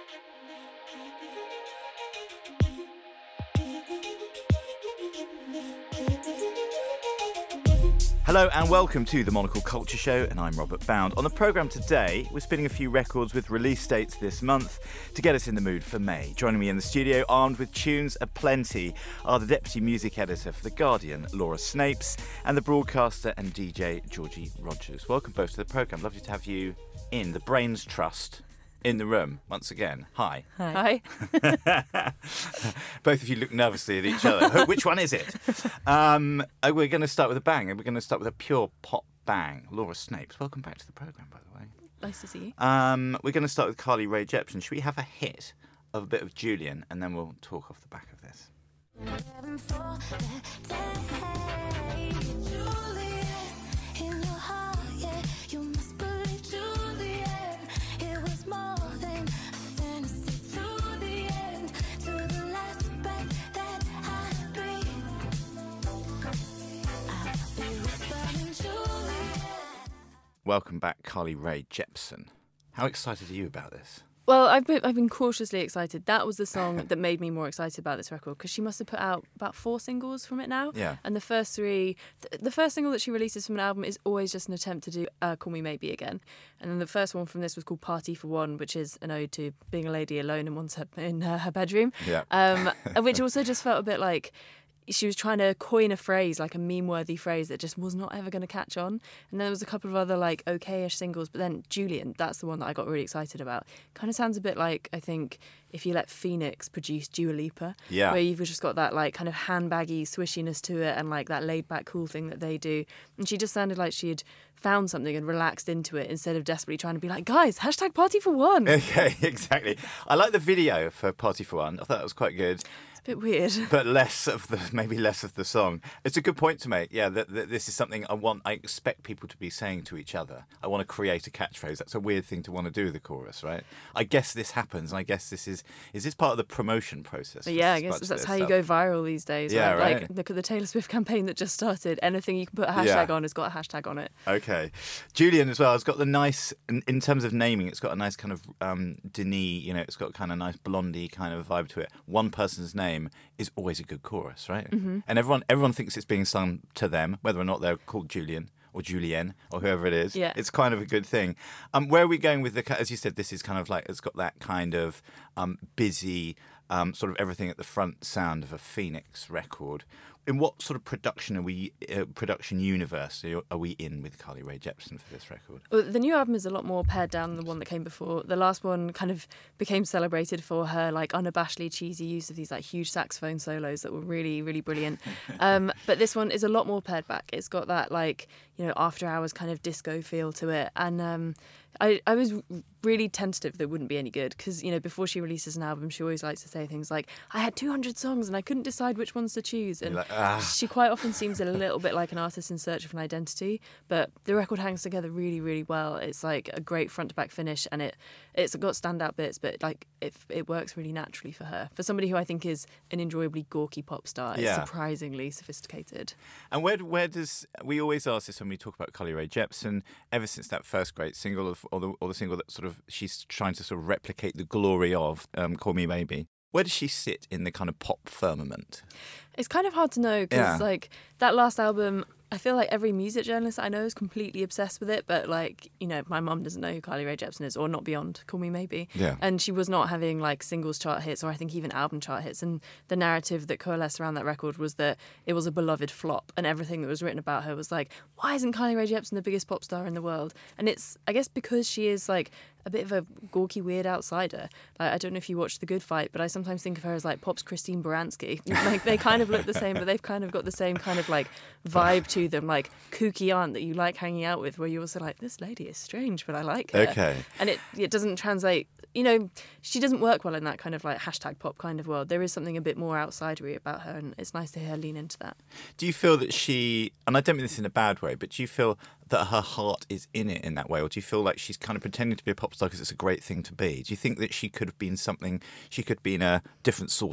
Hello and welcome to the Monocle Culture Show, and I'm Robert Bound. On the programme today, we're spinning a few records with release dates this month to get us in the mood for May. Joining me in the studio, armed with tunes aplenty, are the Deputy Music Editor for The Guardian, Laura Snapes, and the broadcaster and DJ, Georgie Rogers. Welcome both to the programme. Lovely to have you in the Brains Trust in the room once again. Hi. Hi. Both of you look nervously at each other. Which one is it? We're going to start with a bang, and we're going to start with a pure pop bang. Laura Snapes, welcome back to the programme, by the way. Nice to see you. We're going to start with Carly Rae Jepsen. Should we have a hit of a bit of Julian, and then we'll talk off the back of this? Welcome back, Carly Rae Jepsen. How excited are you about this? Well, I've been cautiously excited. That was the song that made me more excited about this record, because she must have put out about 4 singles from it now. Yeah. And the first 3, the first single that she releases from an album is always just an attempt to do Call Me Maybe again. And then the first one from this was called Party for One, which is an ode to being a lady alone in her bedroom. Yeah. Which also just felt a bit like she was trying to coin a phrase, like a meme-worthy phrase that just was not ever going to catch on. And then there was a couple of other, like, okay-ish singles. But then Julian, that's the one that I got really excited about. Kind of sounds a bit like, I think, if you let Phoenix produce Dua Lipa. Yeah. Where you've just got that, like, kind of handbaggy swishiness to it and, like, that laid-back cool thing that they do. And she just sounded like she had found something and relaxed into it instead of desperately trying to be like, guys, hashtag Party for One. Okay, exactly. I like the video for Party for One. I thought that was quite good. A bit weird, but maybe less of the song. It's a good point to make. Yeah, that this is something I expect people to be saying to each other. I want to create a catchphrase. That's a weird thing to want to do with the chorus, right? I guess this happens, and I guess this is this part of the promotion process? Yeah, I guess that's how you go viral these days. Yeah, right. Like, look at the Taylor Swift campaign that just started. Anything you can put a hashtag on has got a hashtag on it. Okay, Julian as well. It's got the nice, in terms of naming, it's got a nice kind of Denis. You know, it's got kind of nice blondie kind of vibe to it. One person's name is always a good chorus, right? Mm-hmm. And everyone thinks it's being sung to them, whether or not they're called Julian or Julienne or whoever it is. Yeah. It's kind of a good thing. Where are we going with as you said, this is kind of like, it's got that kind of busy, sort of everything at the front sound of a Phoenix record. In what sort of production universe are we in with Carly Rae Jepsen for this record? Well, the new album is a lot more pared down than the one that came before. The last one kind of became celebrated for her like unabashedly cheesy use of these like huge saxophone solos that were really, really brilliant. But this one is a lot more pared back. It's got that like, you know, after hours kind of disco feel to it. And I was really tentative that it wouldn't be any good because, you know, before she releases an album, she always likes to say things like, I had 200 songs and I couldn't decide which ones to choose. And she quite often seems a little bit like an artist in search of an identity, but the record hangs together really, really well. It's like a great front to back finish, and it's got standout bits, but like it works really naturally for her. For somebody who I think is an enjoyably gawky pop star, it's surprisingly sophisticated. And where does, we always ask this when we talk about Carly Rae Jepsen, ever since that first great single or the single that sort of she's trying to sort of replicate the glory of Call Me Maybe. Where does she sit in the kind of pop firmament? It's kind of hard to know because like that last album, I feel like every music journalist I know is completely obsessed with it, but like, you know, my mum doesn't know who Carly Rae Jepsen is, or Not Beyond, Call Me Maybe. Yeah. And she was not having like singles chart hits, or I think even album chart hits. And the narrative that coalesced around that record was that it was a beloved flop, and everything that was written about her was like, why isn't Carly Rae Jepsen the biggest pop star in the world? And it's, I guess, because she is like a bit of a gawky, weird outsider. Like, I don't know if you watched The Good Fight, but I sometimes think of her as like pop's Christine Baranski. Like, they kind of look the same, but they've kind of got the same kind of like vibe to them, like kooky aunt that you like hanging out with, where you're also like, this lady is strange, but I like her. Okay. And it doesn't translate, you know, she doesn't work well in that kind of like hashtag pop kind of world. There is something a bit more outsidery about her, and it's nice to hear her lean into that. Do you feel that she, and I don't mean this in a bad way, but do you feel that her heart is in it in that way, or do you feel like she's kind of pretending to be a pop star because it's a great thing to be? Do you think that she could have been something, she could be in a different sort of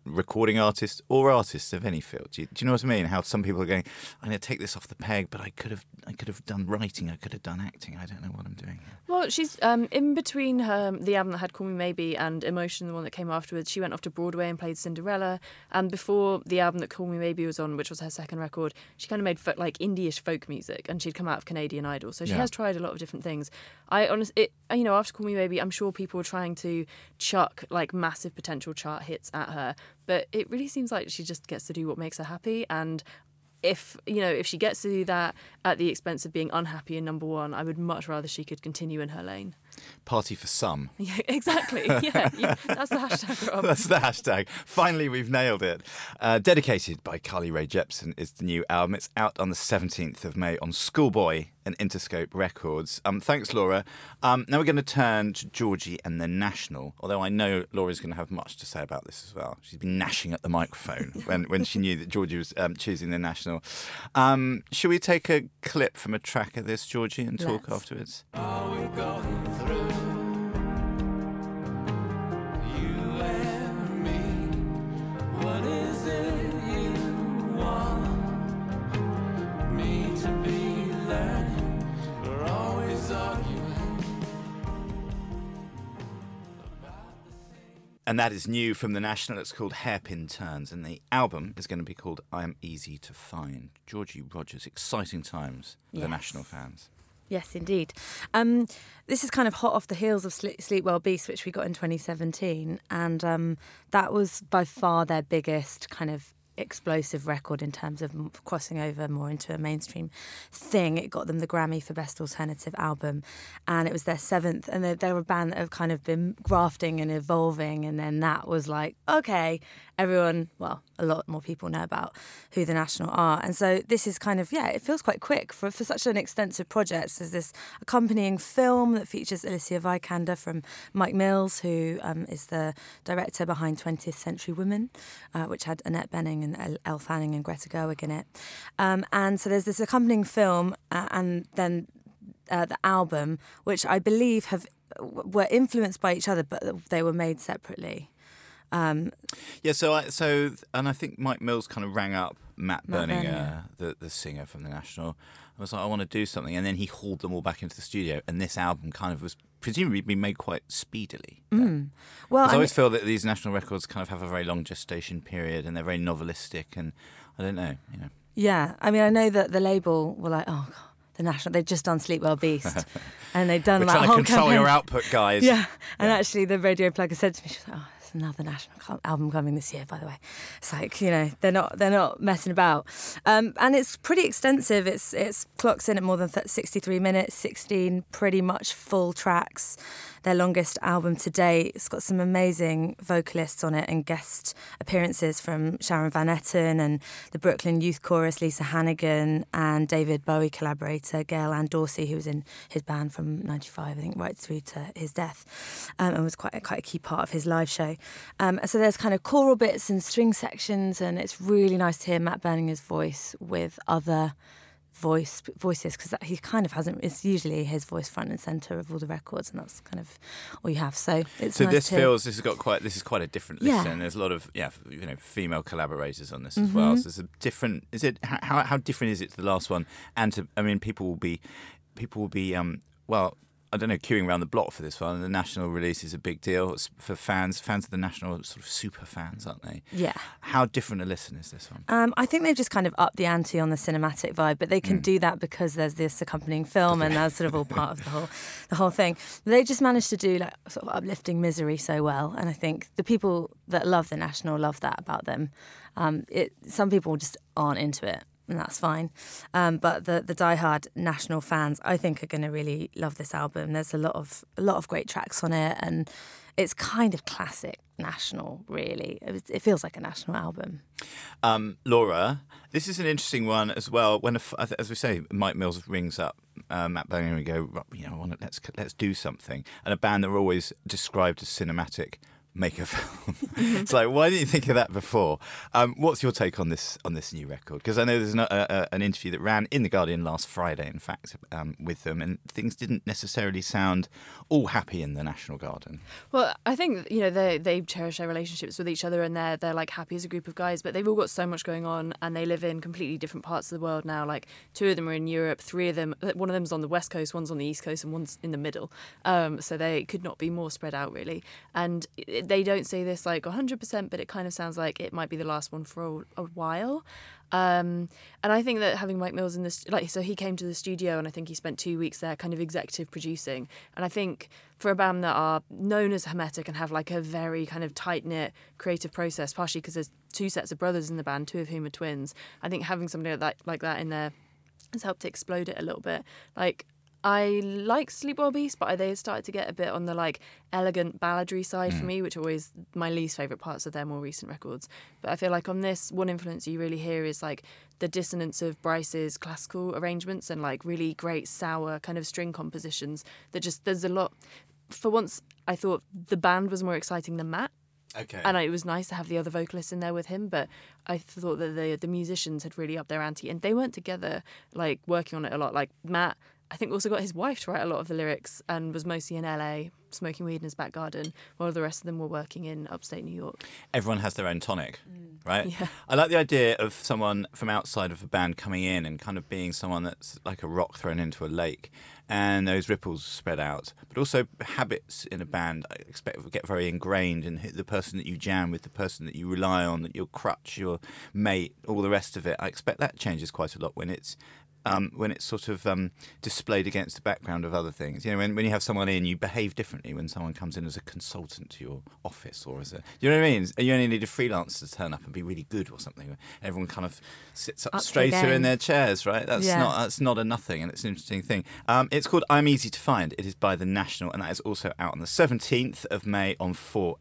recording artists or artists of any field? Do you know what I mean? How some people are going, I'm going to take this off the peg, but I could have done writing, I could have done acting. I don't know what I'm doing here. Well, she's in between the album that had Call Me Maybe and Emotion, the one that came afterwards. She went off to Broadway and played Cinderella. And before the album that Call Me Maybe was on, which was her second record, she kind of made like indie-ish folk music, and she'd come out of Canadian Idol. So she has tried a lot of different things. I honestly, after Call Me Maybe, I'm sure people were trying to chuck like massive potential chart hits at her, but it really seems like she just gets to do what makes her happy. And if she gets to do that at the expense of being unhappy in number one, I would much rather she could continue in her lane. Party for some. Yeah, exactly. Yeah, that's the hashtag, Rob. That's the hashtag. Finally, we've nailed it. Dedicated by Carly Rae Jepsen is the new album. It's out on the 17th of May on Schoolboy and Interscope Records. Thanks, Laura. Now we're going to turn to Georgie and the National, although I know Laura's going to have much to say about this as well. She's been gnashing at the microphone when she knew that Georgie was choosing the National. Shall we take a clip from a track of this, Georgie, and talk afterwards? Are we going through? You and me. What is it you want me to be learning? We're always arguing about the same. And that is new from the National. It's called Hairpin Turns, and the album is going to be called I Am Easy to Find. Georgie Rogers, exciting times for the National fans. Yes, indeed. This is kind of hot off the heels of Sleep Well Beast, which we got in 2017. And that was by far their biggest kind of explosive record in terms of crossing over more into a mainstream thing. It got them the Grammy for Best Alternative Album, and it was their seventh, and they're a band that have kind of been grafting and evolving, and then that was like, okay, everyone, well, a lot more people know about who the National are. And so this is kind of, it feels quite quick for such an extensive project. There's this accompanying film that features Alicia Vikander from Mike Mills, who is the director behind 20th Century Women, which had Annette Bening and Elle Fanning and Greta Gerwig in it. And so there's this accompanying film and then the album, which I believe were influenced by each other, but they were made separately. And I think Mike Mills kind of rang up Matt Berninger, the singer from the National. I was like, I want to do something, and then he hauled them all back into the studio, and this album kind of was presumably been made quite speedily. Well, I always feel that these National records kind of have a very long gestation period, and they're very novelistic, and I don't know, Yeah, I mean, I know that the label were like, oh God, the National, they'd just done Sleep Well Beast, and they'd done We're that trying whole to control campaign. your output, guys. Yeah, and actually the radio plugger said to me, she was like, oh, there's another National album coming this year, by the way. It's like, they're not messing about. And it's pretty extensive. It's clocks in at more than 63 minutes, 16 pretty much full tracks. Their longest album to date. It's got some amazing vocalists on it and guest appearances from Sharon Van Etten and the Brooklyn Youth Chorus, Lisa Hannigan, and David Bowie collaborator Gail Ann Dorsey, who was in his band from 95, I think, right through to his death, and was quite a key part of his live show. So there's kind of choral bits and string sections, and it's really nice to hear Matt Berninger's voice with other voices, because he kind of hasn't. It's usually his voice front and centre of all the records, and that's kind of all you have. So it's so nice this is quite a different list, and there's a lot of female collaborators on this as well. So it's a different. Is it how different is it to the last one? And people will be I don't know, queuing around the block for this one. The National release is a big deal. It's for fans of the National, sort of super fans, aren't they? Yeah. How different a listen is this one? I think they've just kind of upped the ante on the cinematic vibe, but they can do that because there's this accompanying film, and that's sort of all part of the whole thing. They just managed to do like sort of uplifting misery so well, and I think the people that love the National love that about them. Some people just aren't into it, and that's fine. But the diehard National fans, I think, are going to really love this album. There's a lot of great tracks on it, and it's kind of classic National, really. It feels like a National album. Laura, this is an interesting one as well. When, as we say, Mike Mills rings up Matt Berninger and go, let's do something. And a band that are always described as cinematic make a film. It's like, why didn't you think of that before? What's your take on this new record? Because I know there's an interview that ran in The Guardian last Friday, in fact, with them, and things didn't necessarily sound all happy in the National Garden. Well, I think, you know, they cherish their relationships with each other, and they're like happy as a group of guys, but they've all got so much going on, and they live in completely different parts of the world now. Like, 2 of them are in Europe, 3 of them, one of them's on the West Coast, one's on the East Coast, and one's in the middle. So they could not be more spread out, really. And they don't say this like 100%, but it kind of sounds like it might be the last one for a while. And I think that having Mike Mills in this, like, so he came to the studio, and I think he spent 2 weeks there kind of executive producing. And I think for a band that are known as hermetic and have like a very kind of tight-knit creative process, partially because there's 2 sets of brothers in the band, 2 of whom are twins, I think having somebody like that in there has helped to explode it a little bit. Like, I like Sleep Well Beast, but they started to get a bit on the like elegant balladry side for me, which are always my least favourite parts of their more recent records. But I feel like on this, one influence you really hear is like the dissonance of Bryce's classical arrangements and like really great sour kind of string compositions that just, there's a lot. For once, I thought the band was more exciting than Matt. Okay. And it was nice to have the other vocalists in there with him, but I thought that the musicians had really upped their ante, and they weren't together like working on it a lot. Like Matt, I think, also got his wife to write a lot of the lyrics and was mostly in LA smoking weed in his back garden, while the rest of them were working in upstate New York. Everyone has their own tonic, right? Yeah. I like the idea of someone from outside of a band coming in and kind of being someone that's like a rock thrown into a lake, and those ripples spread out. But also habits in a band, I expect, will get very ingrained, and the person that you jam with, the person that you rely on, your crutch, your mate, all the rest of it. I expect that changes quite a lot when it's sort of displayed against the background of other things. You know, when you have someone in, you behave differently when someone comes in as a consultant to your office, or as a, you know what I mean? You only need a freelancer to turn up and be really good or something. Everyone kind of sits up straighter in their chairs, right? That's not a nothing, and it's an interesting thing. It's called I'm Easy to Find. It is by The National, and that is also out on the 17th of May on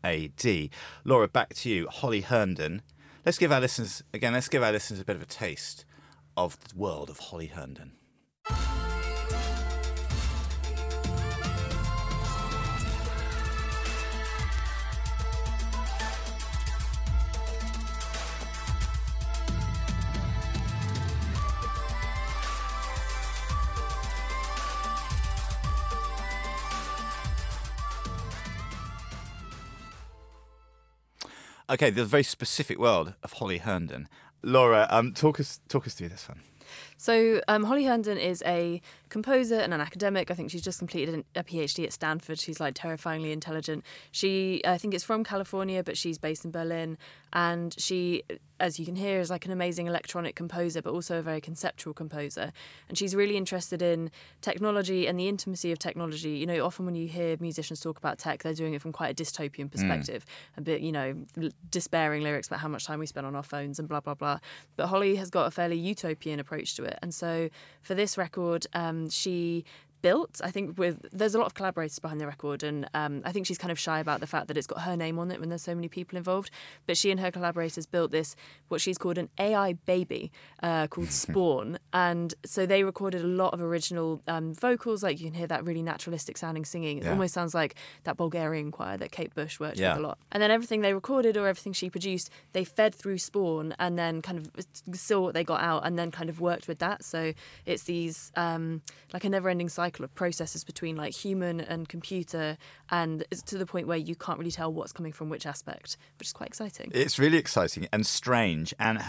4AD. Laura, back to you. Holly Herndon. Let's give our listeners a bit of a taste of the world of Holly Herndon. Okay, the very specific world of Holly Herndon. Laura, talk us through this one. So Holly Herndon is a composer and an academic. I think she's just completed a PhD at Stanford. She's like terrifyingly intelligent. She, I think, is from California, but she's based in Berlin. And she, as you can hear, is like an amazing electronic composer, but also a very conceptual composer. And she's really interested in technology and the intimacy of technology. You know, often when you hear musicians talk about tech, they're doing it from quite a dystopian perspective, a bit, you know, despairing lyrics about how much time we spend on our phones and blah, blah, blah. But Holly has got a fairly utopian approach to it. And so for this record, she built, I think, there's a lot of collaborators behind the record, and I think she's kind of shy about the fact that it's got her name on it when there's so many people involved, but she and her collaborators built this, what she's called an AI baby called Spawn, and so they recorded a lot of original vocals, like you can hear that really naturalistic sounding singing. It almost sounds like that Bulgarian choir that Kate Bush worked with a lot. And then everything they recorded or everything she produced, they fed through Spawn and then kind of saw what they got out and then kind of worked with that. So it's these like a never-ending cycle of processes between like human and computer, and it's to the point where you can't really tell what's coming from which aspect, which is quite exciting. It's really exciting and strange, and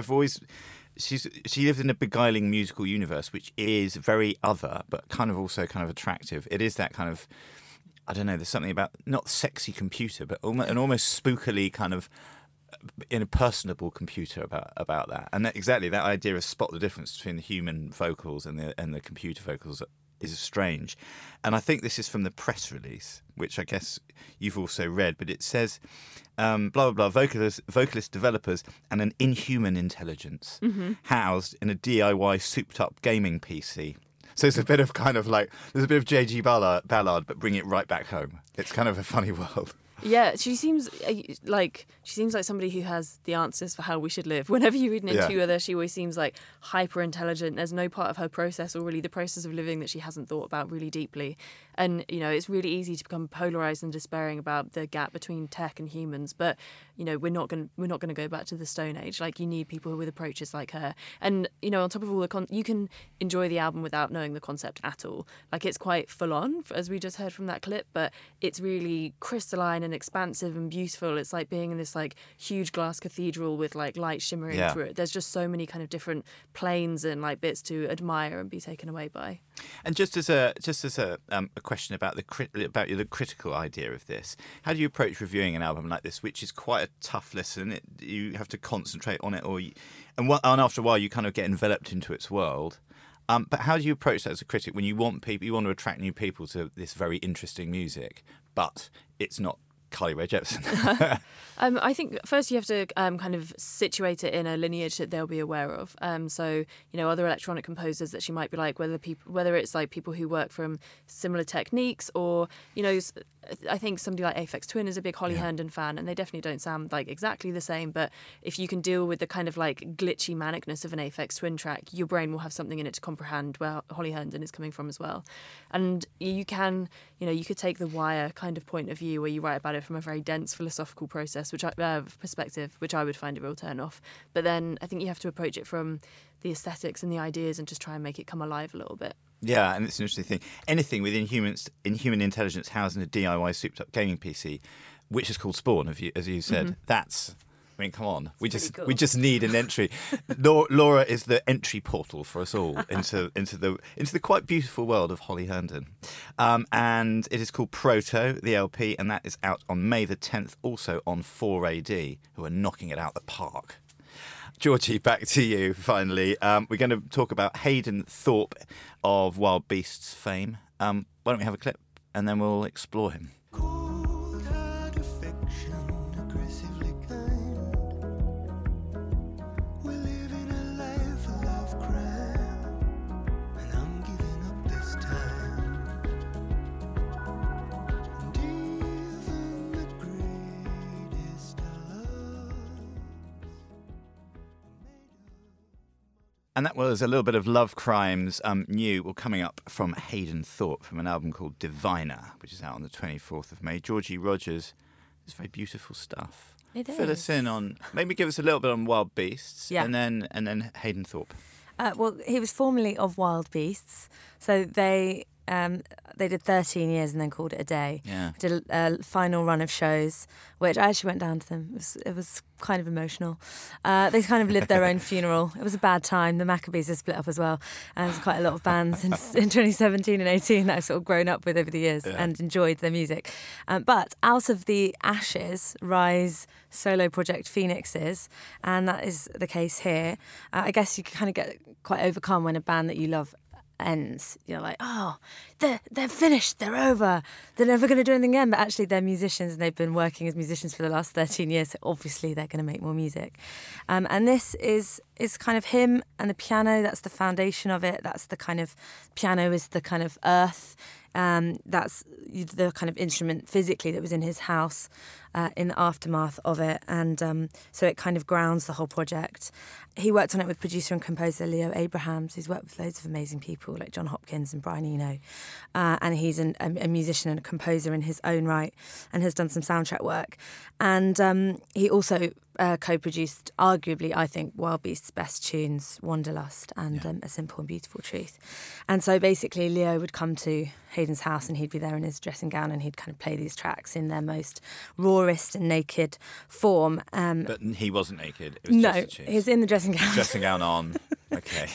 she lives in a beguiling musical universe which is very other but kind of also kind of attractive. It is that kind of, I don't know, there's something about not sexy computer but an almost spookily kind of in a personable computer about that, and exactly that idea of spot the difference between the human vocals and the computer vocals is strange. And I think this is from the press release, which I guess you've also read, but it says blah blah blah, vocalist developers and an inhuman intelligence housed in a DIY souped up gaming PC. So it's a bit of kind of like, there's a bit of J.G. Ballard, but bring it right back home. It's kind of a funny world. Yeah, she seems like somebody who has the answers for how we should live. Whenever you read an interview with her, she always seems like hyper intelligent. There's no part of her process or really the process of living that she hasn't thought about really deeply. And it's really easy to become polarized and despairing about the gap between tech and humans. But we're not going to go back to the Stone Age. Like, you need people with approaches like her. And on top of all you can enjoy the album without knowing the concept at all. Like, it's quite full on, as we just heard from that clip, but it's really crystalline and expansive and beautiful. It's like being in this like huge glass cathedral with like light shimmering through it. There's just so many kind of different planes and like bits to admire and be taken away by. And just as a question about the critical idea of this, how do you approach reviewing an album like this, which is quite a tough listen? You have to concentrate on it, and after a while you kind of get enveloped into its world. But how do you approach that as a critic when you want to attract new people to this very interesting music, but it's not Carly Rae Jepsen? I think first you have to kind of situate it in a lineage that they'll be aware of. So, other electronic composers that she might be like, whether it's like people who work from similar techniques or, I think somebody like Aphex Twin is a big Holly Herndon fan, and they definitely don't sound like exactly the same. But if you can deal with the kind of like glitchy manicness of an Aphex Twin track, your brain will have something in it to comprehend where Holly Herndon is coming from as well. And you can, you could take the Wire kind of point of view where you write about it from a very dense philosophical process, perspective, which I would find a real turn off. But then I think you have to approach it from the aesthetics and the ideas and just try and make it come alive a little bit. Yeah, and it's an interesting thing. Anything within human intelligence housed in a DIY souped-up gaming PC, which is called Spawn, as you said, that's... I mean, come on. We just need an entry. Laura is the entry portal for us all into the quite beautiful world of Holly Herndon. And it is called Proto, the LP, and that is out on May the 10th, also on 4AD, who are knocking it out the park. Georgie, back to you, finally. We're going to talk about Hayden Thorpe of Wild Beasts fame. Why don't we have a clip, and then we'll explore him. Cold-hearted affection, aggressively kind. We live in a life of crime, and I'm giving up this time. And even the greatest of loves. And that was a little bit of Love Crimes coming up from Hayden Thorpe from an album called Diviner, which is out on the 24th of May. Georgie Rogers, it's very beautiful stuff. It Fill is. us in on, maybe give us a little bit on Wild Beasts, Yeah. and then Hayden Thorpe. Well, he was formerly of Wild Beasts, so they did 13 years and then called it a day. Yeah. Did a final run of shows, which I actually went down to them. It was kind of emotional. They kind of lived their own funeral. It was a bad time. The Maccabees had split up as well, and there's quite a lot of bands in 2017 and 18 that I've sort of grown up with over the years and enjoyed their music. But out of the ashes rise solo project phoenixes, and that is the case here. I guess you can kind of get quite overcome when a band that you love ends. You're like, oh, they're finished, they're over, they're never going to do anything again. But actually they're musicians and they've been working as musicians for the last 13 years, so obviously they're going to make more music. And this is kind of him and the piano. That's the foundation of it. That's the kind of, piano is the kind of earth. That's the kind of instrument physically that was in his house in the aftermath of it. And so it kind of grounds the whole project. He worked on it with producer and composer Leo Abrahams. He's worked with loads of amazing people like John Hopkins and Brian Eno. And he's a musician and a composer in his own right and has done some soundtrack work. And he also co-produced, arguably, I think, Wild Beast's best tunes, Wanderlust and A Simple and Beautiful Truth. And so basically Leo would come to Hayden's house and he'd be there in his dressing gown and he'd kind of play these tracks in their most rawest and naked form. But he wasn't naked. It was No, just a cheese. he's in the dressing gown. Dressing gown on. Okay.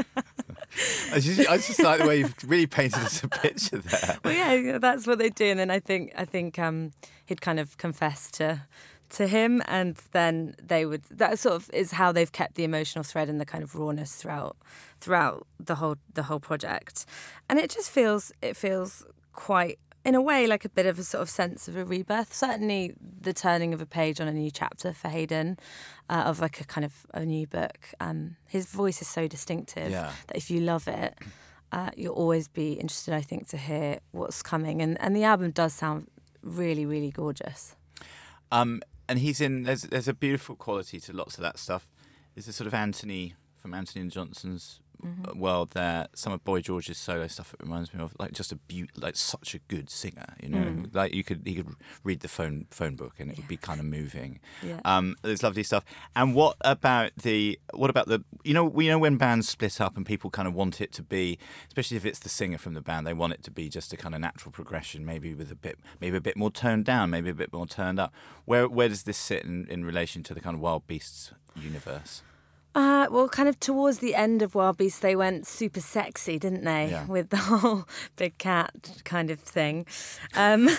I just like the way you've really painted us a picture there. Well, yeah, that's what they do. And then I think he'd kind of confess to him, and then they would. That sort of is how they've kept the emotional thread and the kind of rawness throughout the whole project. And it just feels quite, in a way, like a bit of a sort of sense of a rebirth. Certainly, the turning of a page on a new chapter for Hayden, of like a kind of a new book. His voice is so distinctive that if you love it, you'll always be interested, I think, to hear what's coming. And the album does sound really, really gorgeous. And he's in. There's a beautiful quality to lots of that stuff. There's a sort of Anthony from Anthony and Johnson's world there. Some of Boy George's solo stuff. It reminds me of like just like such a good singer. You know, like he could read the phone book and it would be kind of moving. Yeah. There's lovely stuff. And what about the you know when bands split up and people kind of want it to be, especially if it's the singer from the band, they want it to be just a kind of natural progression, maybe with a bit more toned down, maybe a bit more turned up. Where does this sit in relation to the kind of Wild Beasts universe? Well, kind of towards the end of Wild Beasts, they went super sexy, didn't they? Yeah. With the whole big cat kind of thing. And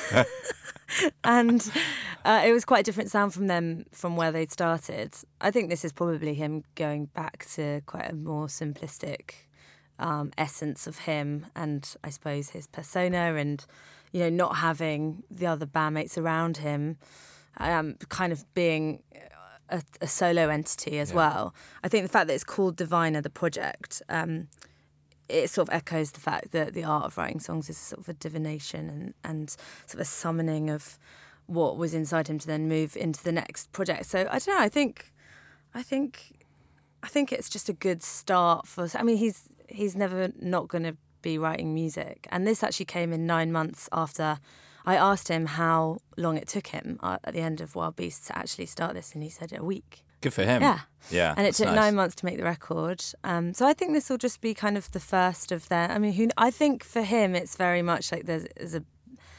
it was quite a different sound from them from where they'd started. I think this is probably him going back to quite a more simplistic essence of him and I suppose his persona and, you know, not having the other bandmates around him, kind of being a solo entity as well. I think the fact that it's called Diviner, the project, it sort of echoes the fact that the art of writing songs is sort of a divination and sort of a summoning of what was inside him to then move into the next project. So I don't know. I think it's just a good start for. I mean, he's never not going to be writing music, and this actually came in 9 months after. I asked him how long it took him at the end of Wild Beasts to actually start this, and he said a week. Good for him. Yeah. And it took 9 months to make the record. So I think this will just be kind of the first of their... I mean, I think for him it's very much like there's a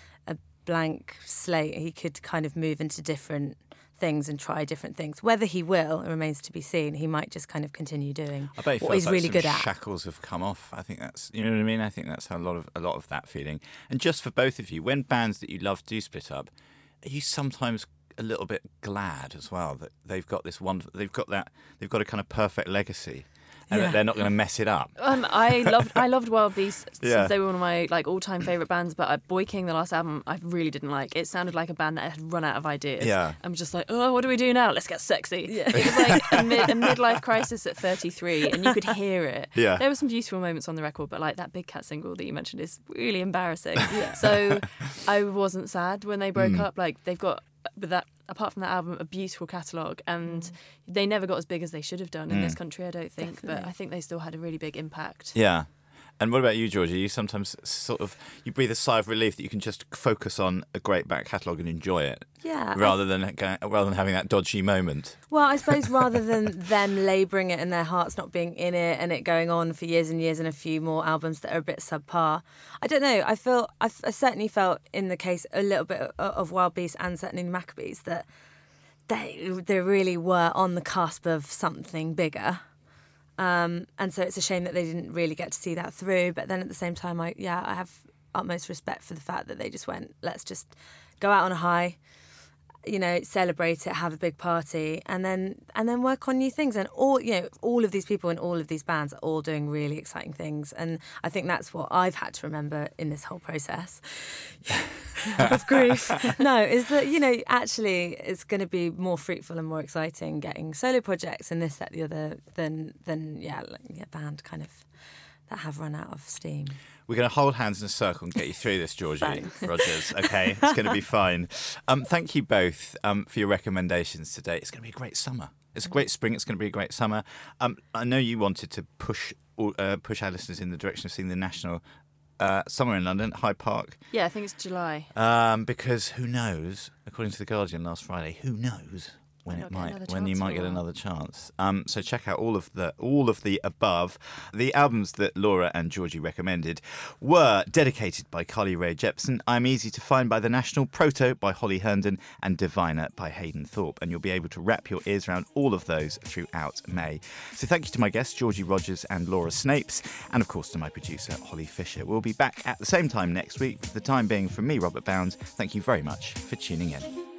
blank slate. He could kind of move into different things and try different things. Whether he will, it remains to be seen. He might just kind of continue doing what he's really good at. Shackles have come off. I think that's, you know what I mean? I think that's a lot of that feeling. And just for both of you, when bands that you love do split up, are you sometimes a little bit glad as well that they've got this one, they've got a kind of perfect legacy? And that they're not going to mess it up. I loved Wild Beasts since they were one of my all-time favourite bands. But Boy King, the last album, I really didn't like. It sounded like a band that had run out of ideas. Yeah. I'm just like, oh, what do we do now? Let's get sexy. Yeah. It was like a midlife crisis at 33, and you could hear it. Yeah. There were some beautiful moments on the record, but like that Big Cat single that you mentioned is really embarrassing. Yeah. So I wasn't sad when they broke up. Like they've got. But that, apart from that album, a beautiful catalogue, and they never got as big as they should have done in this country, I don't think. Definitely. But I think they still had a really big impact. Yeah. And what about you, Georgie? You sometimes you breathe a sigh of relief that you can just focus on a great back catalogue and enjoy it, rather than having that dodgy moment. Well, I suppose rather than them labouring it and their hearts not being in it and it going on for years and years and a few more albums that are a bit subpar. I don't know. I certainly felt in the case a little bit of Wild Beasts and certainly the Maccabees that they really were on the cusp of something bigger. And so it's a shame that they didn't really get to see that through. But then at the same time, I have utmost respect for the fact that they just went, let's just go out on a high, you know, celebrate it, have a big party, and then work on new things. And all of these people in all of these bands are all doing really exciting things. And I think that's what I've had to remember in this whole process of grief. No, is that, you know, actually it's going to be more fruitful and more exciting getting solo projects and this, that, the other than a band kind of that have run out of steam. We're going to hold hands in a circle and get you through this, Georgie Rogers. Okay, it's going to be fine. Thank you both for your recommendations today. It's going to be a great summer. It's a great spring. It's going to be a great summer. I know you wanted to push our listeners in the direction of seeing the National somewhere in London, Hyde Park. Yeah, I think it's July. Because who knows? According to The Guardian last Friday, who knows when you might get another chance. So check out all of the above. The albums that Laura and Georgie recommended were Dedicated by Carly Rae Jepsen, I'm Easy to Find by The National, Proto by Holly Herndon, and Diviner by Hayden Thorpe. And you'll be able to wrap your ears around all of those throughout May. So thank you to my guests, Georgie Rogers and Laura Snapes, and of course to my producer, Holly Fisher. We'll be back at the same time next week. For the time being, from me, Robert Bound, thank you very much for tuning in.